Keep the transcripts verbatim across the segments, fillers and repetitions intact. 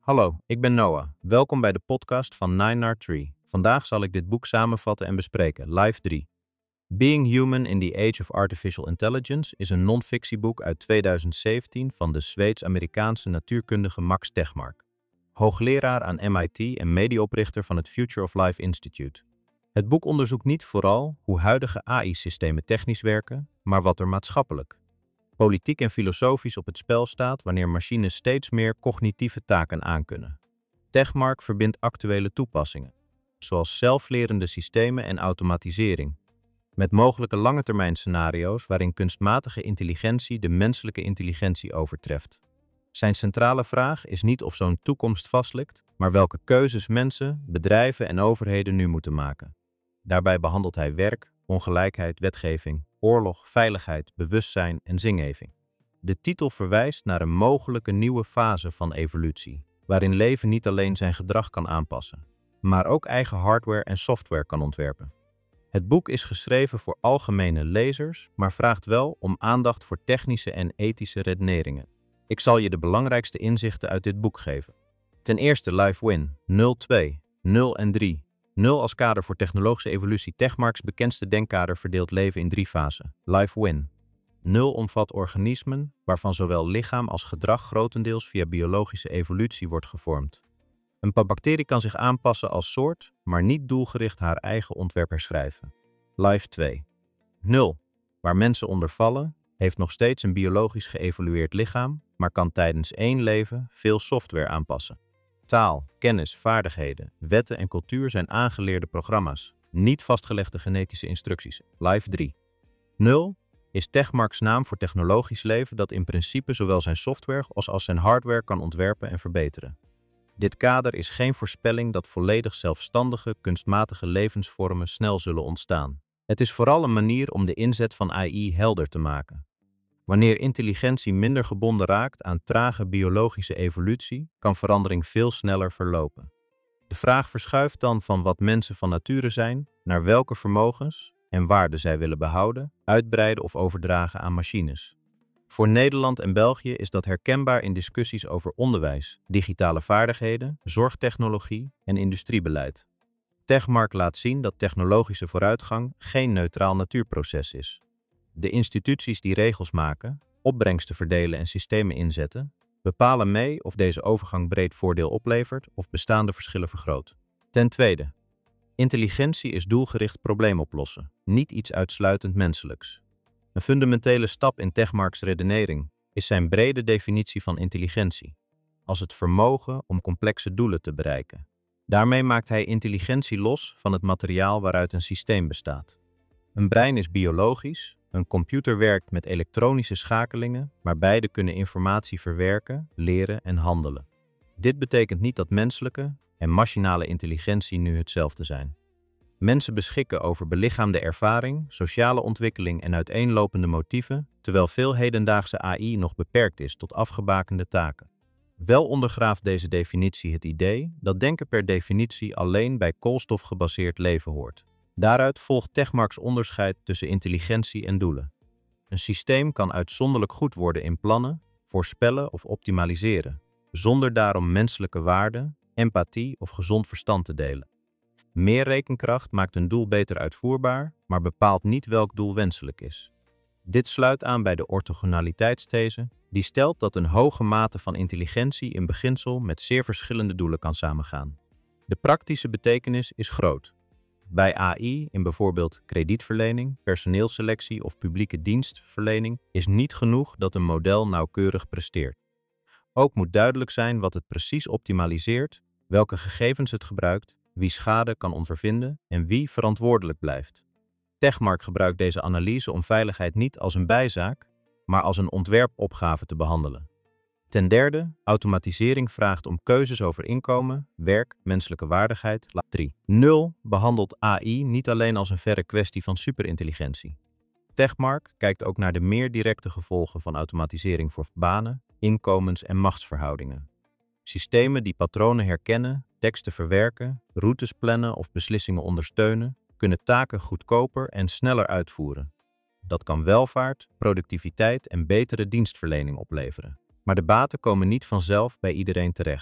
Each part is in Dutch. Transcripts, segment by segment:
Hallo, ik ben Noah. Welkom bij de podcast van nine naar three. Vandaag zal ik dit boek samenvatten en bespreken, Life three. Being Human in the Age of Artificial Intelligence is een non-fictieboek uit tweeduizend zeventien van de Zweeds-Amerikaanse natuurkundige Max Tegmark, hoogleraar aan M I T en medeoprichter van het Future of Life Institute. Het boek onderzoekt niet vooral hoe huidige A I-systemen technisch werken, maar wat er maatschappelijk, politiek en filosofisch op het spel staat wanneer machines steeds meer cognitieve taken aankunnen. Tegmark verbindt actuele toepassingen, zoals zelflerende systemen en automatisering, met mogelijke langetermijnscenario's waarin kunstmatige intelligentie de menselijke intelligentie overtreft. Zijn centrale vraag is niet of zo'n toekomst vastligt, maar welke keuzes mensen, bedrijven en overheden nu moeten maken. Daarbij behandelt hij werk, ongelijkheid, wetgeving, oorlog, veiligheid, bewustzijn en zingeving. De titel verwijst naar een mogelijke nieuwe fase van evolutie, waarin leven niet alleen zijn gedrag kan aanpassen, maar ook eigen hardware en software kan ontwerpen. Het boek is geschreven voor algemene lezers, maar vraagt wel om aandacht voor technische en ethische redeneringen. Ik zal je de belangrijkste inzichten uit dit boek geven. Ten eerste Life Win, nul twee, nul en drie. nul als kader voor technologische evolutie. Tegmarks bekendste denkkader verdeelt leven in drie fasen. Life Win. nul omvat organismen, waarvan zowel lichaam als gedrag grotendeels via biologische evolutie wordt gevormd. Een bacterie kan zich aanpassen als soort, maar niet doelgericht haar eigen ontwerp herschrijven. Life twee. nul. Waar mensen onder vallen, heeft nog steeds een biologisch geëvolueerd lichaam, maar kan tijdens één leven veel software aanpassen. Taal, kennis, vaardigheden, wetten en cultuur zijn aangeleerde programma's, niet vastgelegde genetische instructies. Life drie. nul is Tegmarks naam voor technologisch leven dat in principe zowel zijn software als, als zijn hardware kan ontwerpen en verbeteren. Dit kader is geen voorspelling dat volledig zelfstandige, kunstmatige levensvormen snel zullen ontstaan. Het is vooral een manier om de inzet van A I helder te maken. Wanneer intelligentie minder gebonden raakt aan trage biologische evolutie, kan verandering veel sneller verlopen. De vraag verschuift dan van wat mensen van nature zijn, naar welke vermogens en waarden zij willen behouden, uitbreiden of overdragen aan machines. Voor Nederland en België is dat herkenbaar in discussies over onderwijs, digitale vaardigheden, zorgtechnologie en industriebeleid. Tegmark laat zien dat technologische vooruitgang geen neutraal natuurproces is. De instituties die regels maken, opbrengsten verdelen en systemen inzetten, bepalen mee of deze overgang breed voordeel oplevert of bestaande verschillen vergroot. Ten tweede, intelligentie is doelgericht probleem oplossen, niet iets uitsluitend menselijks. Een fundamentele stap in Tegmarks redenering is zijn brede definitie van intelligentie, als het vermogen om complexe doelen te bereiken. Daarmee maakt hij intelligentie los van het materiaal waaruit een systeem bestaat. Een brein is biologisch, een computer werkt met elektronische schakelingen, maar beide kunnen informatie verwerken, leren en handelen. Dit betekent niet dat menselijke en machinale intelligentie nu hetzelfde zijn. Mensen beschikken over belichaamde ervaring, sociale ontwikkeling en uiteenlopende motieven, terwijl veel hedendaagse A I nog beperkt is tot afgebakende taken. Wel ondergraaft deze definitie het idee dat denken per definitie alleen bij koolstofgebaseerd leven hoort. Daaruit volgt Tegmarks onderscheid tussen intelligentie en doelen. Een systeem kan uitzonderlijk goed worden in plannen, voorspellen of optimaliseren, zonder daarom menselijke waarden, empathie of gezond verstand te delen. Meer rekenkracht maakt een doel beter uitvoerbaar, maar bepaalt niet welk doel wenselijk is. Dit sluit aan bij de orthogonaliteitsthese, die stelt dat een hoge mate van intelligentie in beginsel met zeer verschillende doelen kan samengaan. De praktische betekenis is groot. Bij A I, in bijvoorbeeld kredietverlening, personeelsselectie of publieke dienstverlening, is niet genoeg dat een model nauwkeurig presteert. Ook moet duidelijk zijn wat het precies optimaliseert, welke gegevens het gebruikt, wie schade kan ondervinden en wie verantwoordelijk blijft. Tegmark gebruikt deze analyse om veiligheid niet als een bijzaak, maar als een ontwerpopgave te behandelen. Ten derde, automatisering vraagt om keuzes over inkomen, werk, menselijke waardigheid. drie. nul behandelt A I niet alleen als een verre kwestie van superintelligentie. Tegmark kijkt ook naar de meer directe gevolgen van automatisering voor banen, inkomens en machtsverhoudingen. Systemen die patronen herkennen, teksten verwerken, routes plannen of beslissingen ondersteunen, kunnen taken goedkoper en sneller uitvoeren. Dat kan welvaart, productiviteit en betere dienstverlening opleveren. Maar de baten komen niet vanzelf bij iedereen terecht.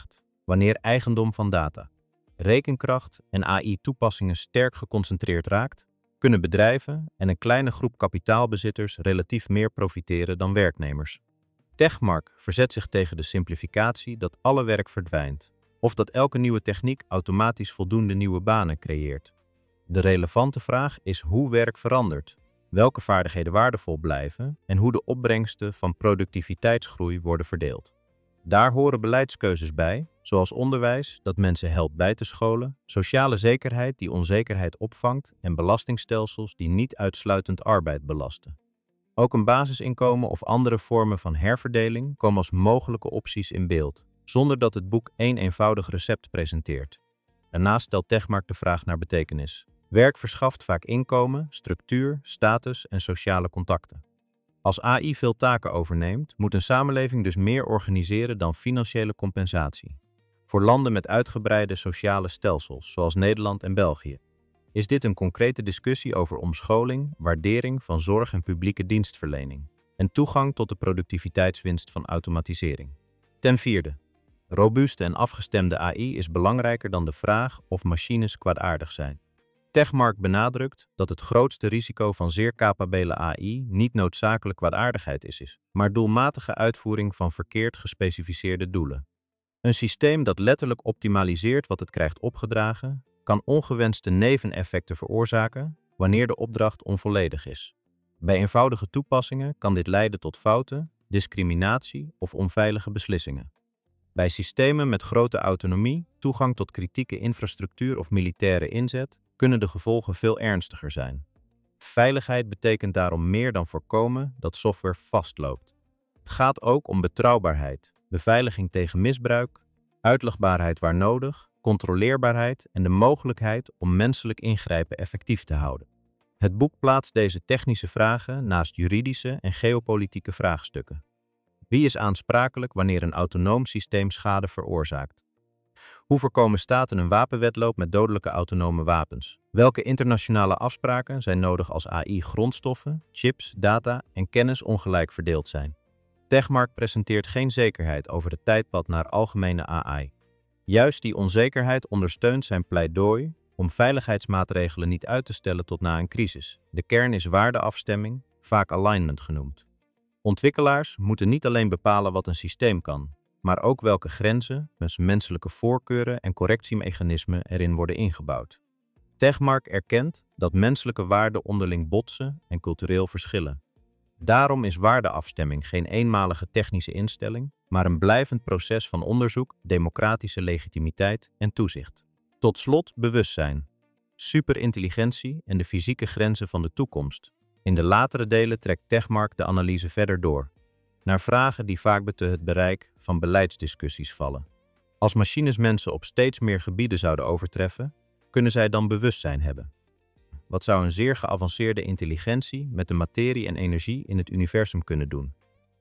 Wanneer eigendom van data, rekenkracht en A I-toepassingen sterk geconcentreerd raakt, kunnen bedrijven en een kleine groep kapitaalbezitters relatief meer profiteren dan werknemers. Techmark verzet zich tegen de simplificatie dat alle werk verdwijnt, of dat elke nieuwe techniek automatisch voldoende nieuwe banen creëert. De relevante vraag is hoe werk verandert, welke vaardigheden waardevol blijven en hoe de opbrengsten van productiviteitsgroei worden verdeeld. Daar horen beleidskeuzes bij, zoals onderwijs dat mensen helpt bij te scholen, sociale zekerheid die onzekerheid opvangt en belastingstelsels die niet uitsluitend arbeid belasten. Ook een basisinkomen of andere vormen van herverdeling komen als mogelijke opties in beeld, zonder dat het boek één eenvoudig recept presenteert. Daarnaast stelt Techmark de vraag naar betekenis. Werk verschaft vaak inkomen, structuur, status en sociale contacten. Als A I veel taken overneemt, moet een samenleving dus meer organiseren dan financiële compensatie. Voor landen met uitgebreide sociale stelsels, zoals Nederland en België, is dit een concrete discussie over omscholing, waardering van zorg en publieke dienstverlening en toegang tot de productiviteitswinst van automatisering. Ten vierde, robuuste en afgestemde A I is belangrijker dan de vraag of machines kwaadaardig zijn. Techmark benadrukt dat het grootste risico van zeer capabele A I niet noodzakelijk kwaadaardigheid is, maar doelmatige uitvoering van verkeerd gespecificeerde doelen. Een systeem dat letterlijk optimaliseert wat het krijgt opgedragen, kan ongewenste neveneffecten veroorzaken wanneer de opdracht onvolledig is. Bij eenvoudige toepassingen kan dit leiden tot fouten, discriminatie of onveilige beslissingen. Bij systemen met grote autonomie, toegang tot kritieke infrastructuur of militaire inzet, kunnen de gevolgen veel ernstiger zijn. Veiligheid betekent daarom meer dan voorkomen dat software vastloopt. Het gaat ook om betrouwbaarheid, beveiliging tegen misbruik, uitlegbaarheid waar nodig, controleerbaarheid en de mogelijkheid om menselijk ingrijpen effectief te houden. Het boek plaatst deze technische vragen naast juridische en geopolitieke vraagstukken. Wie is aansprakelijk wanneer een autonoom systeem schade veroorzaakt? Hoe voorkomen staten een wapenwedloop met dodelijke autonome wapens? Welke internationale afspraken zijn nodig als A I-grondstoffen, chips, data en kennis ongelijk verdeeld zijn? Techmark presenteert geen zekerheid over het tijdpad naar algemene A I. Juist die onzekerheid ondersteunt zijn pleidooi om veiligheidsmaatregelen niet uit te stellen tot na een crisis. De kern is waardeafstemming, vaak alignment genoemd. Ontwikkelaars moeten niet alleen bepalen wat een systeem kan, maar ook welke grenzen, dus menselijke voorkeuren en correctiemechanismen erin worden ingebouwd. Techmark erkent dat menselijke waarden onderling botsen en cultureel verschillen. Daarom is waardeafstemming geen eenmalige technische instelling, maar een blijvend proces van onderzoek, democratische legitimiteit en toezicht. Tot slot bewustzijn, superintelligentie en de fysieke grenzen van de toekomst. In de latere delen trekt Techmark de analyse verder door, naar vragen die vaak buiten het bereik van beleidsdiscussies vallen. Als machines mensen op steeds meer gebieden zouden overtreffen, kunnen zij dan bewustzijn hebben? Wat zou een zeer geavanceerde intelligentie met de materie en energie in het universum kunnen doen?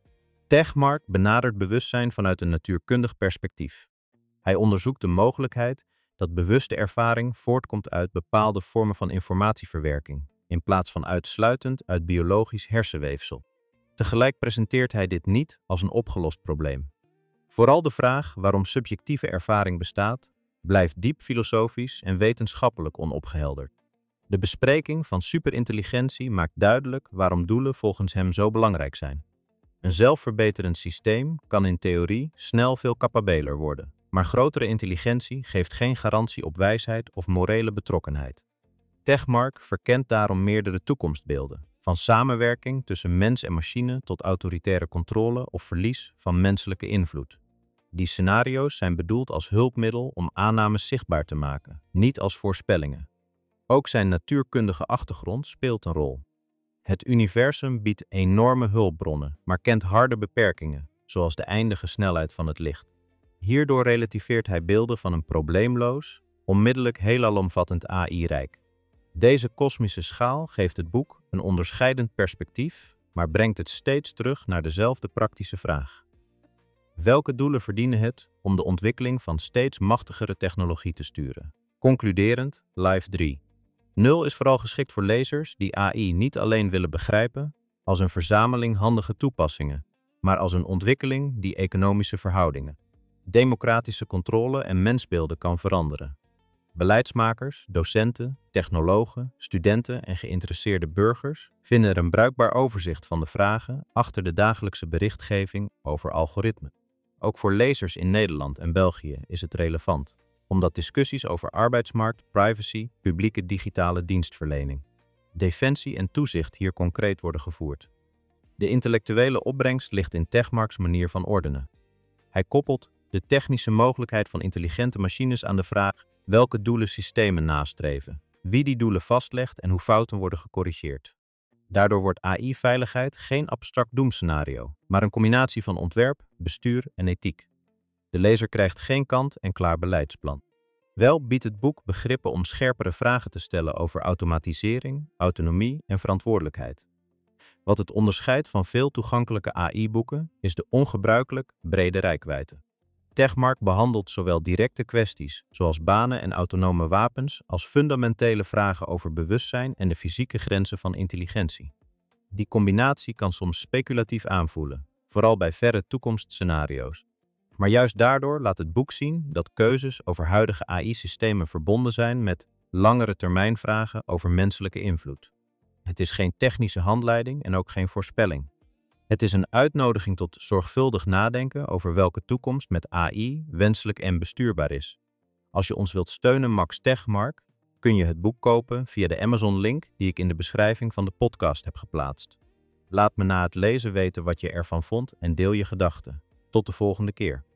Techmark benadert bewustzijn vanuit een natuurkundig perspectief. Hij onderzoekt de mogelijkheid dat bewuste ervaring voortkomt uit bepaalde vormen van informatieverwerking, in plaats van uitsluitend uit biologisch hersenweefsel. Tegelijk presenteert hij dit niet als een opgelost probleem. Vooral de vraag waarom subjectieve ervaring bestaat, blijft diep filosofisch en wetenschappelijk onopgehelderd. De bespreking van superintelligentie maakt duidelijk waarom doelen volgens hem zo belangrijk zijn. Een zelfverbeterend systeem kan in theorie snel veel capabeler worden, maar grotere intelligentie geeft geen garantie op wijsheid of morele betrokkenheid. Techmark verkent daarom meerdere toekomstbeelden, van samenwerking tussen mens en machine tot autoritaire controle of verlies van menselijke invloed. Die scenario's zijn bedoeld als hulpmiddel om aannames zichtbaar te maken, niet als voorspellingen. Ook zijn natuurkundige achtergrond speelt een rol. Het universum biedt enorme hulpbronnen, maar kent harde beperkingen, zoals de eindige snelheid van het licht. Hierdoor relativeert hij beelden van een probleemloos, onmiddellijk heelalomvattend A I-rijk. Deze kosmische schaal geeft het boek een onderscheidend perspectief, maar brengt het steeds terug naar dezelfde praktische vraag. Welke doelen verdienen het om de ontwikkeling van steeds machtigere technologie te sturen? Concluderend, Life drie. Nul is vooral geschikt voor lezers die A I niet alleen willen begrijpen als een verzameling handige toepassingen, maar als een ontwikkeling die economische verhoudingen, democratische controle en mensbeelden kan veranderen. Beleidsmakers, docenten, technologen, studenten en geïnteresseerde burgers vinden er een bruikbaar overzicht van de vragen achter de dagelijkse berichtgeving over algoritmen. Ook voor lezers in Nederland en België is het relevant, omdat discussies over arbeidsmarkt, privacy, publieke digitale dienstverlening, defensie en toezicht hier concreet worden gevoerd. De intellectuele opbrengst ligt in Techmark's manier van ordenen. Hij koppelt de technische mogelijkheid van intelligente machines aan de vraag welke doelen systemen nastreven, wie die doelen vastlegt en hoe fouten worden gecorrigeerd. Daardoor wordt A I-veiligheid geen abstract doemscenario, maar een combinatie van ontwerp, bestuur en ethiek. De lezer krijgt geen kant-en-klaar beleidsplan. Wel biedt het boek begrippen om scherpere vragen te stellen over automatisering, autonomie en verantwoordelijkheid. Wat het onderscheidt van veel toegankelijke A I-boeken is de ongebruikelijk brede reikwijdte. Techmark behandelt zowel directe kwesties, zoals banen en autonome wapens, als fundamentele vragen over bewustzijn en de fysieke grenzen van intelligentie. Die combinatie kan soms speculatief aanvoelen, vooral bij verre toekomstscenario's. Maar juist daardoor laat het boek zien dat keuzes over huidige A I-systemen verbonden zijn met langere termijnvragen over menselijke invloed. Het is geen technische handleiding en ook geen voorspelling. Het is een uitnodiging tot zorgvuldig nadenken over welke toekomst met A I wenselijk en bestuurbaar is. Als je ons wilt steunen, Max Techmark, kun je het boek kopen via de Amazon-link die ik in de beschrijving van de podcast heb geplaatst. Laat me na het lezen weten wat je ervan vond en deel je gedachten. Tot de volgende keer.